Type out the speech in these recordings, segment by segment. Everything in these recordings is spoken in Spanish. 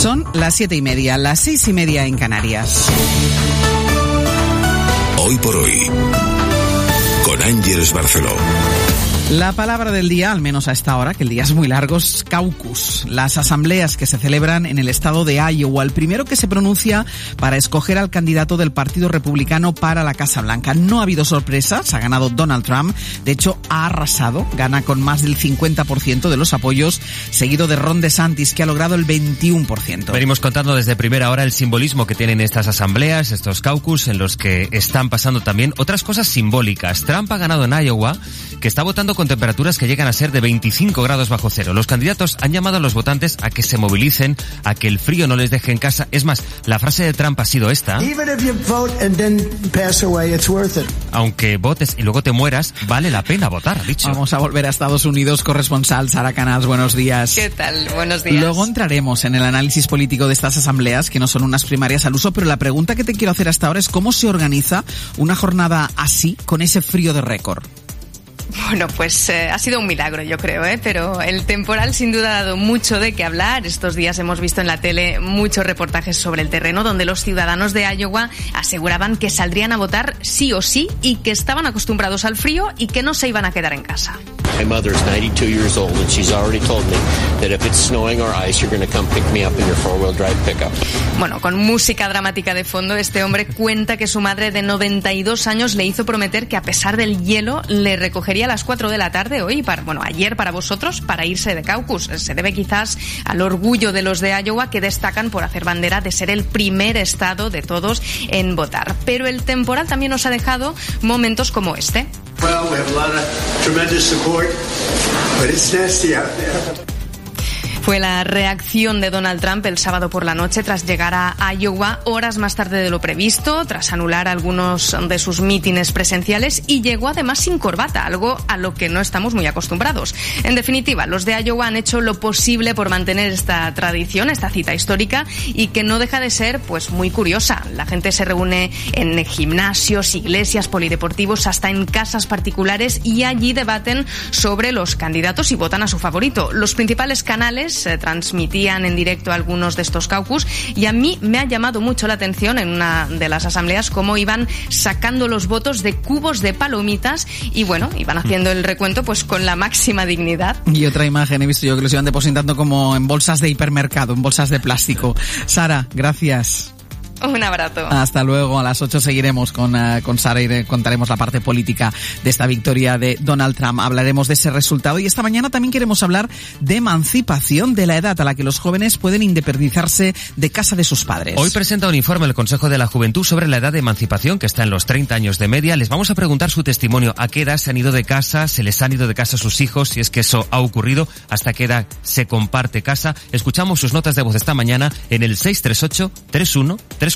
Son las 7:30, las 6:30 en Canarias. Hoy por hoy, con Ángeles Barceló. La palabra del día, al menos a esta hora, que el día es muy largo, es caucus. Las asambleas que se celebran en el estado de Iowa. El primero que se pronuncia para escoger al candidato del Partido Republicano para la Casa Blanca. No ha habido sorpresas, ha ganado Donald Trump. De hecho, ha arrasado, gana con más del 50% de los apoyos, seguido de Ron DeSantis, que ha logrado el 21%. Venimos contando desde primera hora el simbolismo que tienen estas asambleas, estos caucus, en los que están pasando también otras cosas simbólicas. Trump ha ganado en Iowa, que está votando con temperaturas que llegan a ser de 25 grados bajo cero. Los candidatos han llamado a los votantes a que se movilicen, a que el frío no les deje en casa. Es más, la frase de Trump ha sido esta: aunque votes y luego te mueras, vale la pena votar, ha dicho. Vamos a volver a Estados Unidos. Corresponsal Sara Canals, buenos días. ¿Qué tal? Buenos días. Luego entraremos en el análisis político de estas asambleas, que no son unas primarias al uso, pero la pregunta que te quiero hacer hasta ahora es ¿cómo se organiza una jornada así, con ese frío de récord? Bueno, pues ha sido un milagro, yo creo, pero el temporal sin duda ha dado mucho de qué hablar. Estos días hemos visto en la tele muchos reportajes sobre el terreno donde los ciudadanos de Iowa aseguraban que saldrían a votar sí o sí y que estaban acostumbrados al frío y que no se iban a quedar en casa. My mother's 92 years old and she's already told me that if it's snowing or ice, you're going to come pick me up in your four-wheel drive pickup. Bueno, con música dramática de fondo, este hombre cuenta que su madre de 92 años le hizo prometer que a pesar del hielo le recogería a las 4 de la tarde ayer para vosotros, para irse de caucus. Se debe quizás al orgullo de los de Iowa, que destacan por hacer bandera de ser el primer estado de todos en votar. Pero el temporal también nos ha dejado momentos como este. Well, we have a lot of tremendous support, but it's nasty out there. Fue la reacción de Donald Trump el sábado por la noche tras llegar a Iowa horas más tarde de lo previsto, tras anular algunos de sus mítines presenciales, y llegó además sin corbata, algo a lo que no estamos muy acostumbrados. En definitiva, los de Iowa han hecho lo posible por mantener esta tradición, esta cita histórica, y que no deja de ser pues muy curiosa. La gente se reúne en gimnasios, iglesias, polideportivos, hasta en casas particulares, y allí debaten sobre los candidatos y votan a su favorito. Los principales canales se transmitían en directo algunos de estos caucus, y a mí me ha llamado mucho la atención en una de las asambleas cómo iban sacando los votos de cubos de palomitas y iban haciendo el recuento pues con la máxima dignidad. Y otra imagen he visto yo que los iban depositando como en bolsas de hipermercado, en bolsas de plástico. Sara, gracias. Un abrazo. Hasta luego. A las 8 seguiremos con Sara y contaremos la parte política de esta victoria de Donald Trump. Hablaremos de ese resultado, y esta mañana también queremos hablar de emancipación, de la edad a la que los jóvenes pueden independizarse de casa de sus padres. Hoy presenta un informe el Consejo de la Juventud sobre la edad de emancipación, que está en los 30 años de media. Les vamos a preguntar su testimonio. ¿A qué edad se han ido de casa? ¿Se les han ido de casa sus hijos? Si es que eso ha ocurrido. ¿Hasta qué edad se comparte casa? Escuchamos sus notas de voz esta mañana en el 638-31-3466.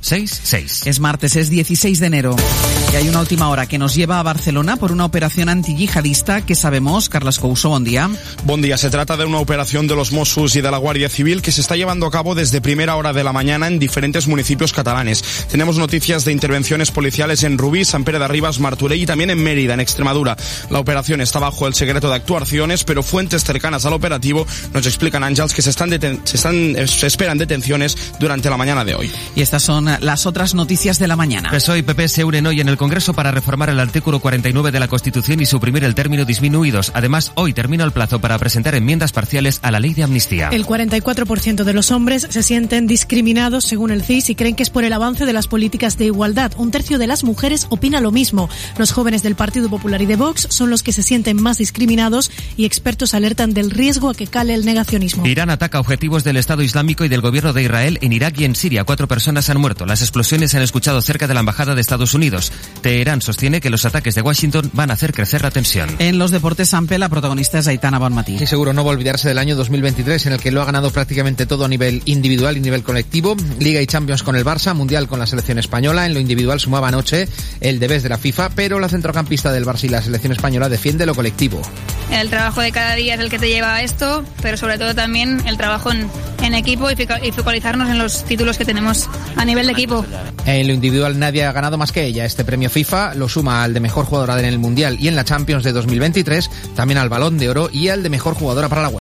Es martes, es 16 de enero. Y hay una última hora que nos lleva a Barcelona por una operación antiyihadista. ¿Qué sabemos? Carles Couso, buen día. Buen día. Se trata de una operación de los Mossos y de la Guardia Civil que se está llevando a cabo desde primera hora de la mañana en diferentes municipios catalanes. Tenemos noticias de intervenciones policiales en Rubí, Sant Pere de Ribes, Martorell y también en Mérida, en Extremadura. La operación está bajo el secreto de actuaciones, pero fuentes cercanas al operativo nos explican, Ángels, que se esperan detenciones durante la mañana de hoy. Y estas son las otras noticias de la mañana. PSOE y PP se unen hoy en el Congreso para reformar el artículo 49 de la Constitución y suprimir el término disminuidos. Además, hoy termina el plazo para presentar enmiendas parciales a la ley de amnistía. El 44% de los hombres se sienten discriminados según el CIS y creen que es por el avance de las políticas de igualdad. Un tercio de las mujeres opina lo mismo. Los jóvenes del Partido Popular y de Vox son los que se sienten más discriminados, y expertos alertan del riesgo a que cale el negacionismo. Irán ataca objetivos del Estado Islámico y del gobierno de Israel en Irak y en Siria. 4 personas han muerto. Las explosiones se han escuchado cerca de la embajada de Estados Unidos. Teherán sostiene que los ataques de Washington van a hacer crecer la tensión. En los deportes, Sampe, la protagonista es Aitana Bonmatí. Y seguro no va a olvidarse del año 2023, en el que lo ha ganado prácticamente todo a nivel individual y nivel colectivo. Liga y Champions con el Barça, Mundial con la selección española. En lo individual sumaba anoche el de Best de la FIFA, pero la centrocampista del Barça y la selección española defiende lo colectivo. El trabajo de cada día es el que te lleva a esto, pero sobre todo también el trabajo en equipo y focalizarnos en los títulos que tenemos a nivel de equipo. En lo individual nadie ha ganado más que ella. Este premio FIFA lo suma al de mejor jugadora en el Mundial y en la Champions de 2023, también al Balón de Oro y al de mejor jugadora para la